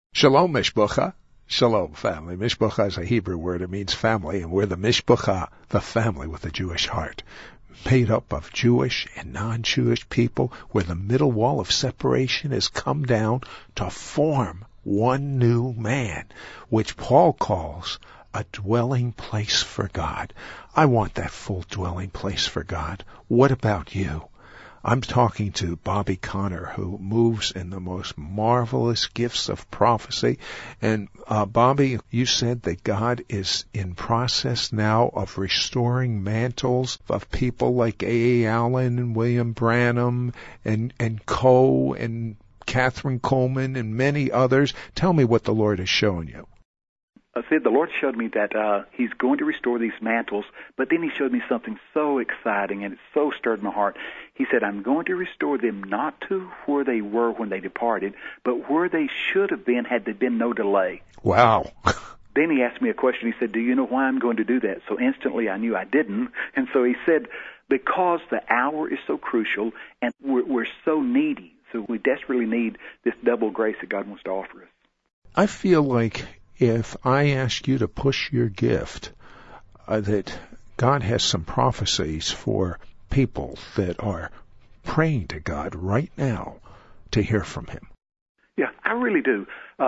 Shalom, Mishpucha. Shalom, family. Mishpucha is a Hebrew word. It means family, and we're the Mishpucha, the family with a Jewish heart, made up of Jewish and non-Jewish people, where the middle wall of separation has come down to form one new man, which Paul calls a dwelling place for God. I want that full dwelling place for God. What about you? I'm talking to Bobby Conner, who moves in the most marvelous gifts of prophecy. And Bobby, you said that God is in process now of restoring mantles of people like A. Allen and William Branham and Coe and Catherine Coleman and many others. Tell me what the Lord has shown you. Sid, the Lord showed me that He's going to restore these mantles, but then He showed me something so exciting, and it so stirred my heart. He said, I'm going to restore them not to where they were when they departed, but where they should have been had there been no delay. Wow. Then He asked me a question. He said, do you know why I'm going to do that? So instantly I knew I didn't. And so He said, because the hour is so crucial, and we're so needy, so we desperately need this double grace that God wants to offer us. I feel like if I ask you to push your gift, that God has some prophecies for people that are praying to God right now to hear from Him. Yeah, I really do.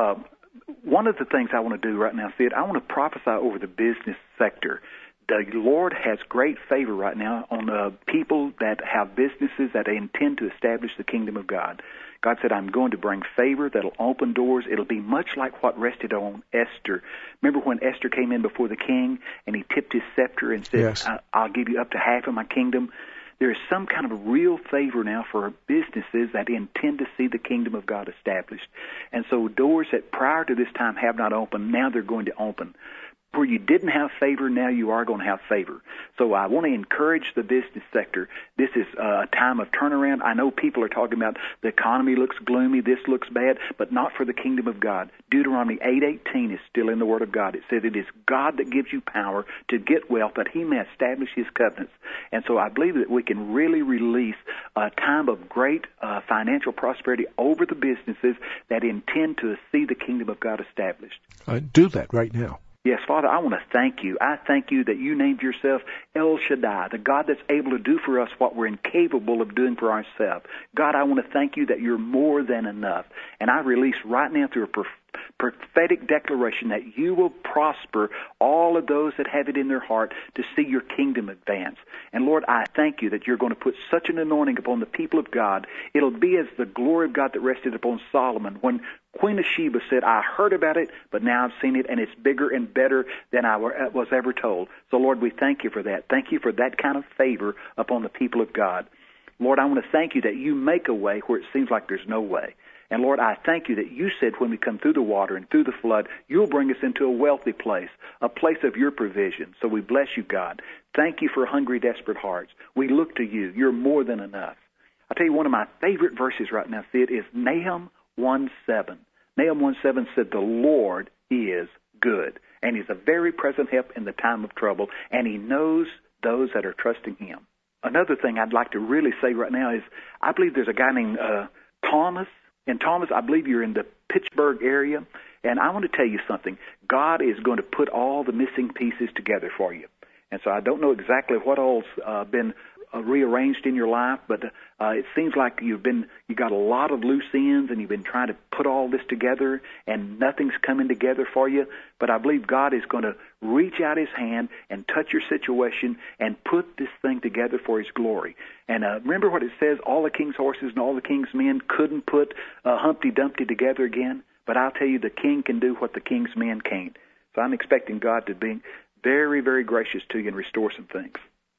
One of the things I want to do right now, Sid, I want to prophesy over the business sector. The Lord has great favor right now on people that have businesses that they intend to establish the kingdom of God. God said, I'm going to bring favor that'll open doors. It'll be much like what rested on Esther. Remember when Esther came in before the king and he tipped his scepter and said, yes, I'll give you up to half of my kingdom? There is some kind of real favor now for businesses that intend to see the kingdom of God established. And so doors that prior to this time have not opened, now they're going to open. Where you didn't have favor, now you are going to have favor. So I want to encourage the business sector. This is a time of turnaround. I know people are talking about the economy looks gloomy, this looks bad, but not for the kingdom of God. Deuteronomy 8:18 is still in the Word of God. It says it is God that gives you power to get wealth, that He may establish His covenants. And so I believe that we can really release a time of great financial prosperity over the businesses that intend to see the kingdom of God established. Do that right now. Yes, Father, I want to thank you. I thank you that you named yourself El Shaddai, the God that's able to do for us what we're incapable of doing for ourselves. God, I want to thank you that you're more than enough. And I release right now through a prophetic declaration that you will prosper all of those that have it in their heart to see your kingdom advance. And Lord, I thank you that you're going to put such an anointing upon the people of God. It'll be as the glory of God that rested upon Solomon when Queen of Sheba said, I heard about it, but now I've seen it, and it's bigger and better than I was ever told. So, Lord, we thank you for that. Thank you for that kind of favor upon the people of God. Lord, I want to thank you that you make a way where it seems like there's no way. And, Lord, I thank you that you said when we come through the water and through the flood, you'll bring us into a wealthy place, a place of your provision. So we bless you, God. Thank you for hungry, desperate hearts. We look to you. You're more than enough. I'll tell you one of my favorite verses right now, Sid, is Nahum 1:7. Nahum 1:7 said, the Lord is good, and He's a very present help in the time of trouble, and He knows those that are trusting Him. Another thing I'd like to really say right now is I believe there's a guy named Thomas. And Thomas, I believe you're in the Pittsburgh area, and I want to tell you something. God is going to put all the missing pieces together for you. And so I don't know exactly what all's been rearranged in your life, but it seems like you got a lot of loose ends, and you've been trying to put all this together, and nothing's coming together for you. But I believe God is going to reach out His hand and touch your situation and put this thing together for His glory. And remember what it says, all the king's horses and all the king's men couldn't put Humpty Dumpty together again. But I'll tell you, the king can do what the king's men can't. So I'm expecting God to be very, very gracious to you and restore some things.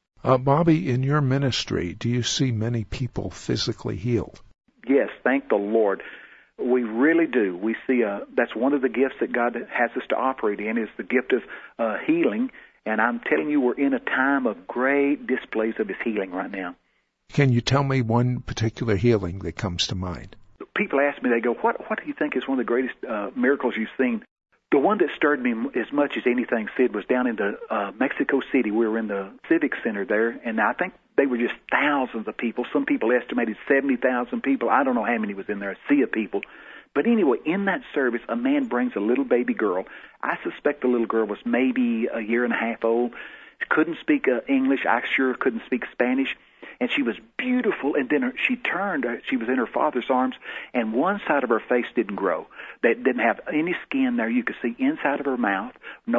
Bobby, in your ministry, do you see many people physically healed? Yes, thank the Lord. We really do. We see that's one of the gifts that God has us to operate in, is the gift of healing. And I'm telling you, we're in a time of great displays of His healing right now. Can you tell me one particular healing that comes to mind? People ask me, they go, what do you think is one of the greatest miracles you've seen? The one that stirred me as much as anything, Sid, was down in the Mexico City. We were in the Civic Center there, and I think they were just thousands of people. Some people estimated 70,000 people. I don't know how many was in there, a sea of people. But anyway, in that service, a man brings a little baby girl. I suspect the little girl was maybe a year and a half old. She couldn't speak English. I sure couldn't speak Spanish. And she was beautiful. And then she turned. She was in her father's arms, and one side of her face didn't grow. They didn't have any skin there. You could see inside of her mouth.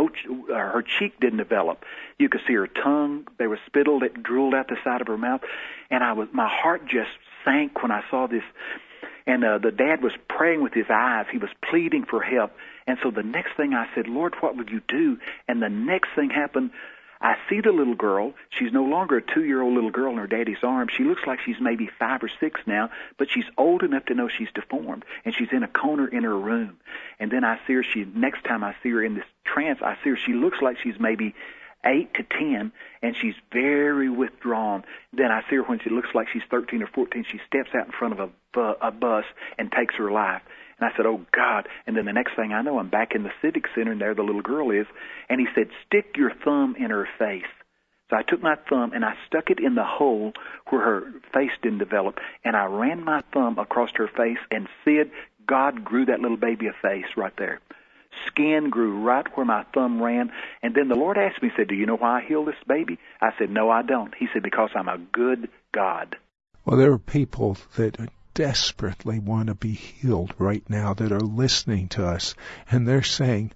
Her cheek didn't develop. You could see her tongue. There was spittle that drooled out the side of her mouth. And my heart just sank when I saw this. And the dad was praying with his eyes. He was pleading for help. And so the next thing I said, Lord, what would you do? And the next thing happened. I see the little girl. She's no longer a 2-year-old little girl in her daddy's arms. She looks like she's maybe 5 or 6 now, but she's old enough to know she's deformed, and she's in a corner in her room. And then I see her. Next time I see her in this trance, I see her. She looks like she's maybe 8 to 10, and she's very withdrawn. Then I see her when she looks like she's 13 or 14. She steps out in front of a bus and takes her life. And I said, oh, God. And then the next thing I know, I'm back in the Civic Center, and there the little girl is. And he said, stick your thumb in her face. So I took my thumb, and I stuck it in the hole where her face didn't develop. And I ran my thumb across her face, and Sid, God grew that little baby a face right there. Skin grew right where my thumb ran. And then the Lord asked me, he said, do you know why I healed this baby? I said, no, I don't. He said, because I'm a good God. Well, there are people that desperately want to be healed right now that are listening to us, and they're saying,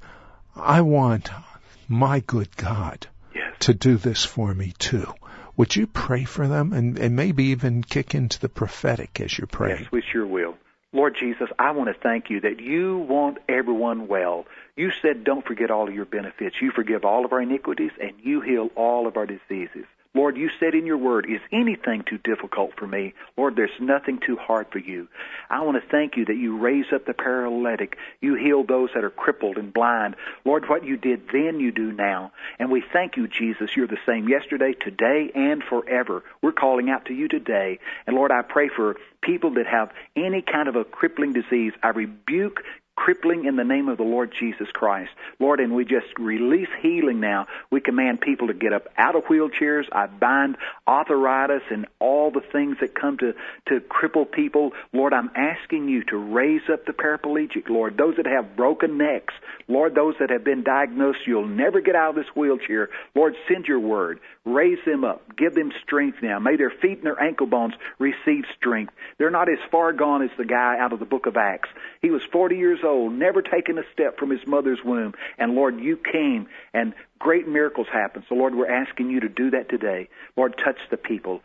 I want my good God to do this for me too. Would you pray for them and maybe even kick into the prophetic as you're praying? Yes, we sure will. Lord Jesus, I want to thank you that you want everyone well. You said don't forget all of your benefits. You forgive all of our iniquities, and you heal all of our diseases. Lord, you said in your word, is anything too difficult for me? Lord, there's nothing too hard for you. I want to thank you that you raise up the paralytic. You heal those that are crippled and blind. Lord, what you did then, you do now. And we thank you, Jesus. You're the same yesterday, today, and forever. We're calling out to you today. And Lord, I pray for people that have any kind of a crippling disease. I rebuke crippling in the name of the Lord Jesus Christ. Lord, and we just release healing now. We command people to get up out of wheelchairs. I bind arthritis and all the things that come to cripple people. Lord, I'm asking you to raise up the paraplegic, Lord, those that have broken necks. Lord, those that have been diagnosed, you'll never get out of this wheelchair. Lord, send your word. Raise them up. Give them strength now. May their feet and their ankle bones receive strength. They're not as far gone as the guy out of the book of Acts. He was 40 years old, never taken a step from his mother's womb. And, Lord, you came, and great miracles happened. So, Lord, we're asking you to do that today. Lord, touch the people.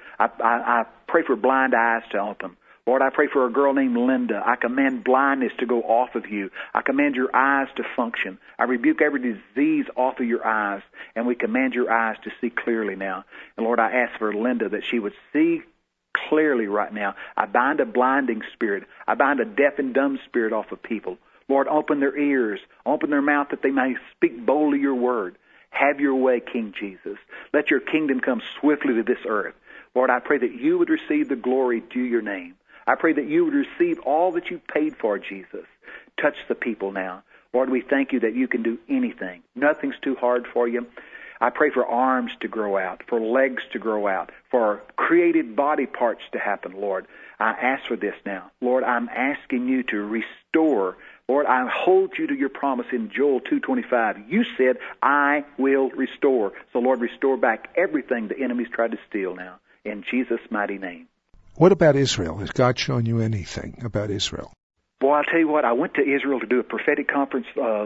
I pray for blind eyes to open. Lord, I pray for a girl named Linda. I command blindness to go off of you. I command your eyes to function. I rebuke every disease off of your eyes, and we command your eyes to see clearly now. And, Lord, I ask for Linda that she would see clearly right now. I bind a blinding spirit. I bind a deaf and dumb spirit off of people. Lord, open their ears, open their mouth that they may speak boldly your word. Have your way, King Jesus. Let your kingdom come swiftly to this earth. Lord, I pray that you would receive the glory due your name. I pray that you would receive all that you paid for, Jesus. Touch the people now. Lord, we thank you that you can do anything. Nothing's too hard for you. I pray for arms to grow out, for legs to grow out, for created body parts to happen, Lord. I ask for this now. Lord, I'm asking you to restore. Lord, I hold you to your promise in Joel 2:25. You said, I will restore. So, Lord, restore back everything the enemy's tried to steal now. In Jesus' mighty name. What about Israel? Has God shown you anything about Israel? Boy, I'll tell you what, I went to Israel to do a prophetic conference a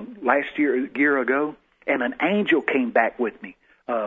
year ago, and an angel came back with me.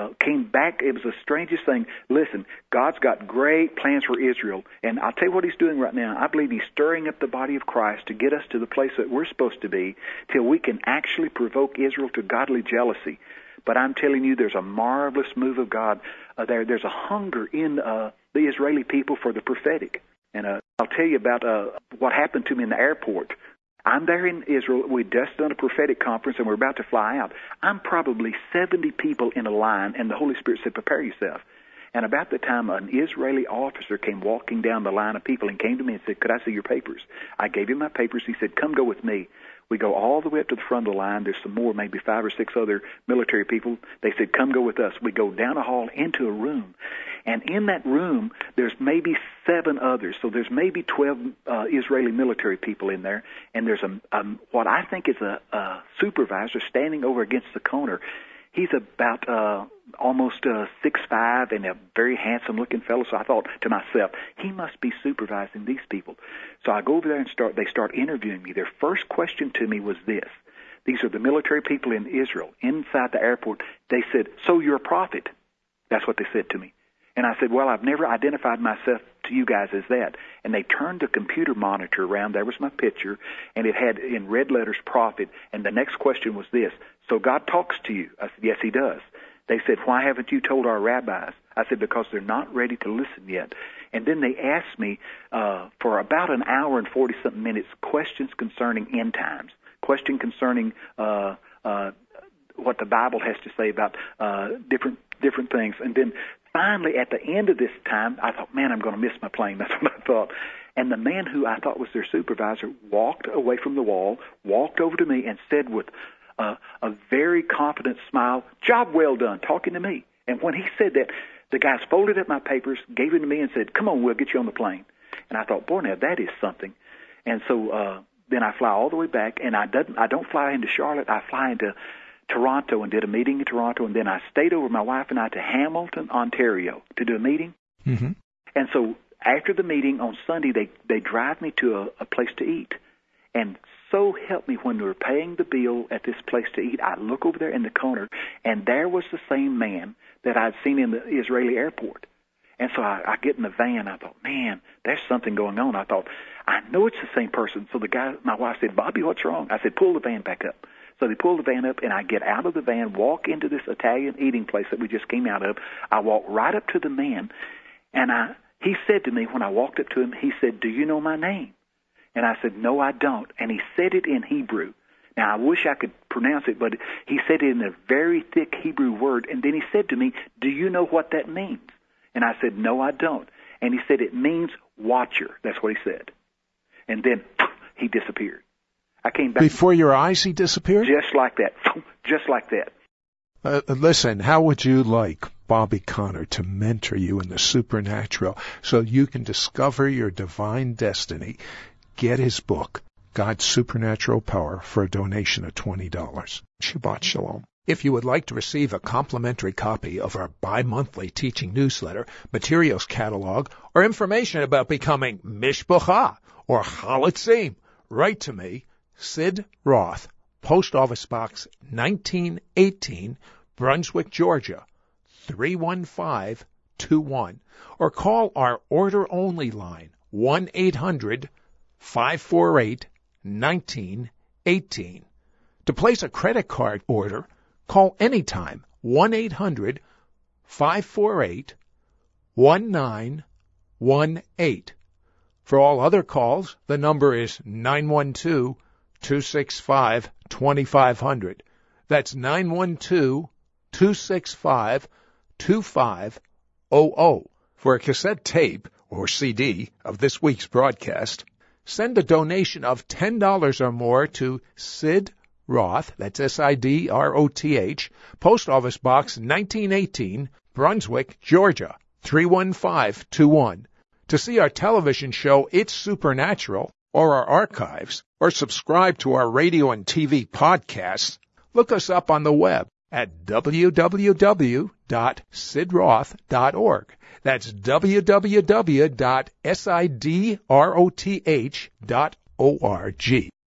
It was the strangest thing. Listen, God's got great plans for Israel, and I'll tell you what he's doing right now. I believe he's stirring up the body of Christ to get us to the place that we're supposed to be till we can actually provoke Israel to godly jealousy. But I'm telling you, there's a marvelous move of God there. There's a hunger in the Israeli people for the prophetic. And I'll tell you about what happened to me in the airport. I'm there in Israel. We'd just done a prophetic conference, and we're about to fly out. I'm probably 70 people in a line, and the Holy Spirit said, prepare yourself. And about the time, an Israeli officer came walking down the line of people and came to me and said, could I see your papers? I gave him my papers. He said, come go with me. We go all the way up to the front of the line. There's some more, maybe 5 or 6 other military people. They said, come go with us. We go down a hall into a room. And in that room, there's maybe 7 others. So there's maybe 12 Israeli military people in there. And there's what I think is a supervisor standing over against the counter. He's about almost 6'5" and a very handsome-looking fellow. So I thought to myself, he must be supervising these people. So I go over there and they start interviewing me. Their first question to me was this. These are the military people in Israel. Inside the airport, they said, so you're a prophet. That's what they said to me. And I said, well, I've never identified myself to you guys as that. And they turned the computer monitor around. There was my picture, and it had in red letters, prophet. And the next question was this. So God talks to you. I said, yes, he does. They said, why haven't you told our rabbis? I said, because they're not ready to listen yet. And then they asked me for about an hour and 40-something minutes questions concerning end times, question concerning what the Bible has to say about different things. And then finally, at the end of this time, I thought, man, I'm going to miss my plane. That's what I thought. And the man who I thought was their supervisor walked away from the wall, walked over to me, and said with a very confident smile, job well done, talking to me. And when he said that, the guys folded up my papers, gave it to me, and said, come on, we'll get you on the plane. And I thought, boy, now that is something. And so then I fly all the way back, and I don't fly into Charlotte. I fly into Toronto and did a meeting in Toronto, and then I stayed over my wife and I to Hamilton, Ontario to do a meeting. Mm-hmm. And so after the meeting on Sunday, they drive me to a place to eat. And so help me, when we were paying the bill at this place to eat, I look over there in the corner, and there was the same man that I'd seen in the Israeli airport. And so I get in the van. I thought, man, there's something going on. I thought, I know it's the same person. So the guy, my wife said, Bobby, what's wrong? I said, pull the van back up. So they pull the van up, and I get out of the van, walk into this Italian eating place that we just came out of. I walk right up to the man, and he said to me, when I walked up to him, he said, do you know my name? And I said, no, I don't. And he said it in Hebrew. Now, I wish I could pronounce it, but he said it in a very thick Hebrew word. And then he said to me, do you know what that means? And I said, no, I don't. And he said, it means watcher. That's what he said. And then he disappeared. I came back. Before your eyes, he disappeared? Just like that. Just like that. Listen, how would you like Bobby Conner to mentor you in the supernatural so you can discover your divine destiny? Get his book, God's Supernatural Power, for a donation of $20. Shabbat Shalom. If you would like to receive a complimentary copy of our bi-monthly teaching newsletter, materials catalog, or information about becoming Mishpacha or Chalitzim, write to me, Sid Roth, Post Office Box 1918, Brunswick, Georgia, 31521, or call our order-only line, 1-800-548-1918. To place a credit card order, call anytime, 1-800-548-1918. For all other calls, the number is 912-265-2500. That's 912-265-2500. For a cassette tape or CD of this week's broadcast, send a donation of $10 or more to Sid Roth, that's S-I-D-R-O-T-H, Post Office Box 1918, Brunswick, Georgia, 31521. To see our television show, It's Supernatural, or our archives, or subscribe to our radio and TV podcasts, look us up on the web at www.sidroth.org. That's www.sidroth.org.